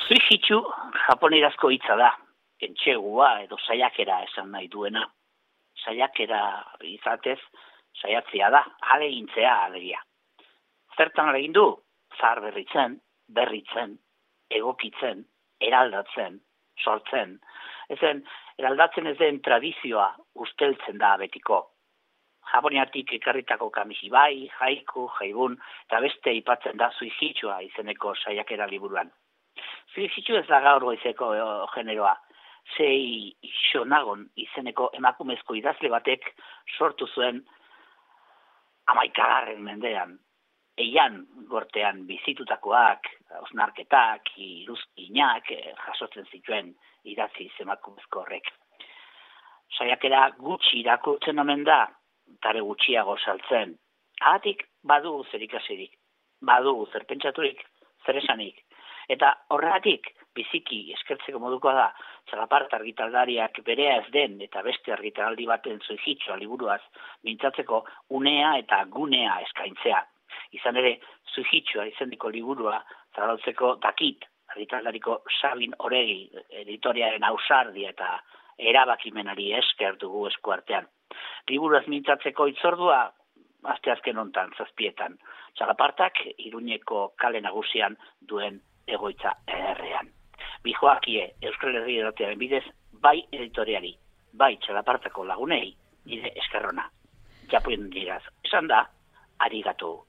Suihitsu japonerazko hitza da, entsegua edo saiakera esan nahi duena. Saiakera izatez, saiatzea da, alegintzea alegia. Zertan alegin du? berritzen, egokitzen, eraldatzen, sortzen. Eraldatzen ez den tradizioa usteltzen da betiko. Japoniatik ekarritako kamishibai, haiku, jaibun, eta beste aipatzen da suihitsua izeneko saiakera liburuan. Suihitsu ez da gaur goizeko generoa. Sei Shonagon izeneko emakumezko idazle batek sortu zuen 11. mendean. Eian gortean bizitutakoak, osnarketak, iruzkinak jasotzen zituen idatziz emakumezko horrek. Saiakera gutxi irakurtzen omen da, tare gutxiago saltzen. Haatik badu zer ikasirik, badu zer pentsaturik, zer esanik. Eta horregatik biziki eskertzeko modukoa da, Txalaparta argitaldariak berea ez den eta beste argitaldi baten suihitsua liburuaz mintzatzeko unea eta gunea eskaintzea. Izan ere, suihitsua izeneko liburua zabaltzeko dakit, argitaldariko Sabin Oregi editoriaren ausardia eta erabakimenari esker dugu eskuartean. Liburuaz mintzatzeko itzordua, asteazken hontan, 7etan. Txalapartak Iruñeko kale nagusian duen egoitza errean. Bijoakie Euskal Herria Irratiaren bidez, bai editoriari, bai Txalapartako lagunei, nire eskerrona. Japoin diraz, esan da, arigatu.